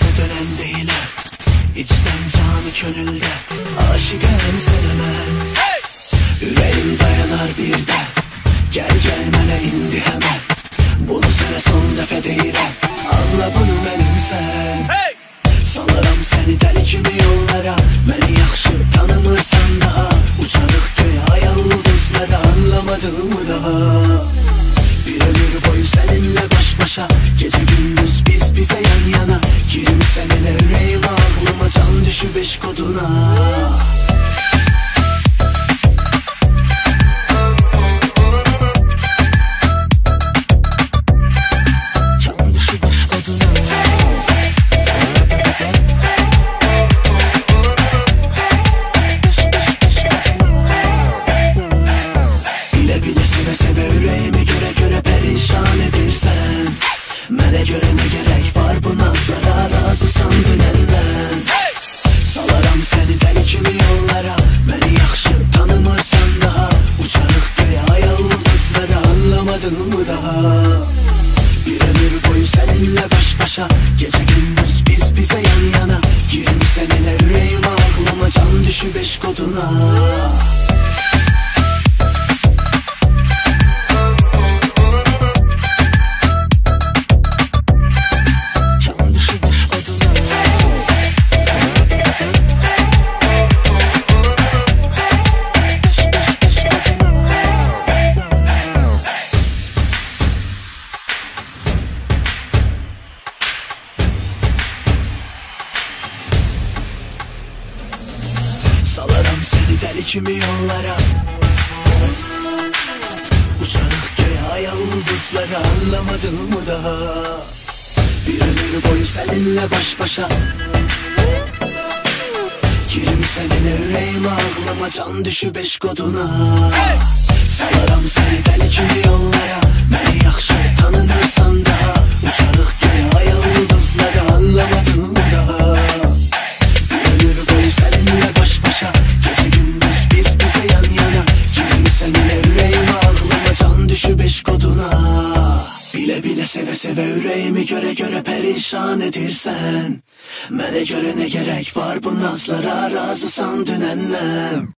dönse dönen değilim. İçten canı könülde aşıkım seneme. Yüreğim dayanar bir de gel mənə indi hemen. Bunu sənə son dəfə deyirəm, anla bunu mənim sən. Salaram səni dəli kimi yollara, məni yaxşı tanımırsan daha. Uçarıq göyə aya ulduzlara, anlamadığımı daha. Bir ömür boyu seninle baş başa, gece gündüz biz bize yan yana. Girmişsen ele yüreğime, aklıma can düşüp eş koduna. Mənə görə nə gerək var bu nazlara, razısan dünəndən. Salaram səni dəli kimi yollara, məni yaxşı tanımırsan daha. Uçarıq göyə aya ulduzlara, anlamadığımı daha. Bir ömür boyu səninlə baş başa, gece gündüz biz bize yan yana. Girmişsən elə yüreğime, aklıma can düşüp eş koduna. Salaram seni deli kimi yollara, uçarıq göyə aya ulduzlara, anlamadığımı daha. Bir ömür boyu seninle baş başa, girmişsən elə yüreğime, aklıma can düşüp eş koduna. Salaram seni deli kimi yollara, məni yaxşı tanımırsan daha. Uçarıq göyə aya ulduzlara, anlamadığımı daha. Bir ömür boyu seninle baş başa, gece gündüz biz bize yan yana. Girmişsən elə yüreğime, aklıma can düşüp eş koduna. Bile bile seve seve yüreğimi göre göre perişan edirsən. Mənə görə nə gerek var bu nazlara, razısan dünəndən.